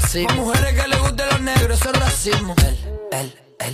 racismo. A mujeres que les gusten los negros, eso es racismo. Él.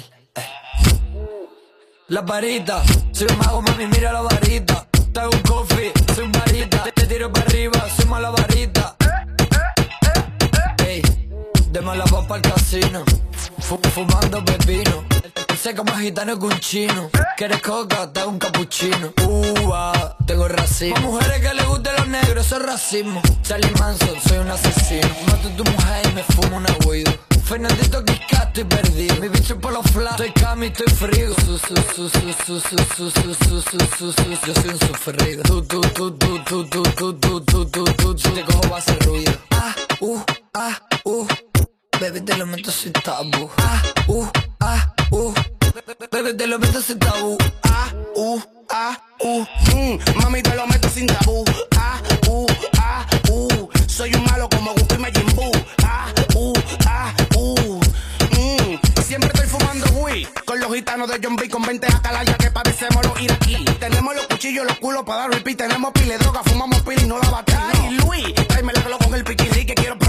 La varita, soy un mago, mami, mira la varita. Te hago un coffee, soy un varita. Te tiro para arriba, soy mala varita. Ey, de mala va pa'l casino, fumando pepino. Sé como gitano con chino. ¿Quieres coca? Te hago un capuchino. Tengo racismo. A mujeres que les gusten los negros, eso es racismo. Charlie Manson, soy un asesino. Mato a tu mujer y me fumo una weed. Fernandito Quisca, estoy perdido. Mi bicho por los flat, estoy cami, estoy frío. Yo soy un sufrido. Si te cojo va a hacer ruido. Baby, te lo meto sin tabú. Baby, te lo meto sin tabú. Mami, te lo meto sin tabú. Soy un malo como Goku y Majin Buu. Siempre estoy fumando weed con los gitanos de John B. Con 20 acalaya que padecemos los iraquí. Tenemos los cuchillos, los culos para dar repeat. Tenemos pile droga, fumamos pila y no la batí. Ay, Luis, tráeme la glow con el piquirri que quiero.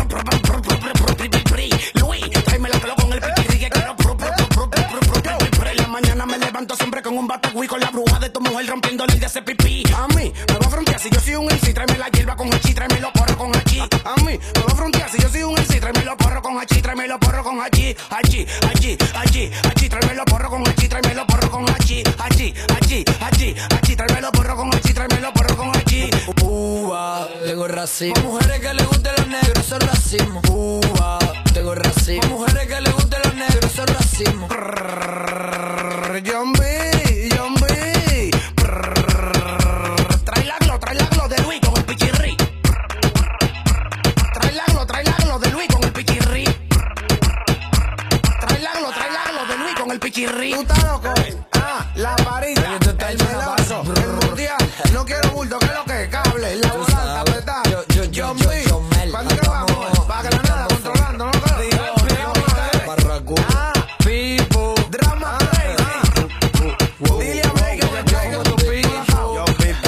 Luis, tráeme la glow con el piquirri que quiero. En la mañana me levanto siempre con un batagüí, con la bruja de tu mujer rompiéndole y de ese pipí. A mí me va a frontear si yo soy un MC. Tráeme la hierba con hachi, tráeme los porros con hachi. A mí me va a frontear si yo soy un MC. Tráeme los porros con hachi, tráeme los porros con hachi. Tráeme los porros con hachi, tráeme los porros con hachi. Tráeme los porros con hachi, tráeme los porros con hachi. Tengo racismo. A mujeres que les gusten los negros, eso es racismo. Tengo racismo. A mujeres que les gusten los negros, eso es racismo. John B. Trae la glow de Luis con el pichirri. Trae la glow de Luis con el pichirri. Trae la glow de Luis con el pichirri. ¿Tú estás loco? La varita, el meloso, el mundial. No quiero bulto, que lo que cable. La volanta, ¿verdad? John B. ¿Cuándo que vamos? Para Granada, controlando, ¿no? Barracuda. Pipo. Drama. Dile a Blake que yo tengo tu pipo.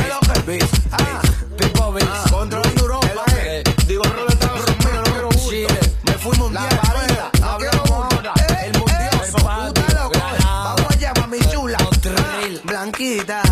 Pipo Beats. Controlando Europa, Digo, Rolo estaba conmigo, no quiero bulto. Me fui mundial, no quiero bulto. El mundial, puta loco. Vamos allá, mami chula. Blanquita.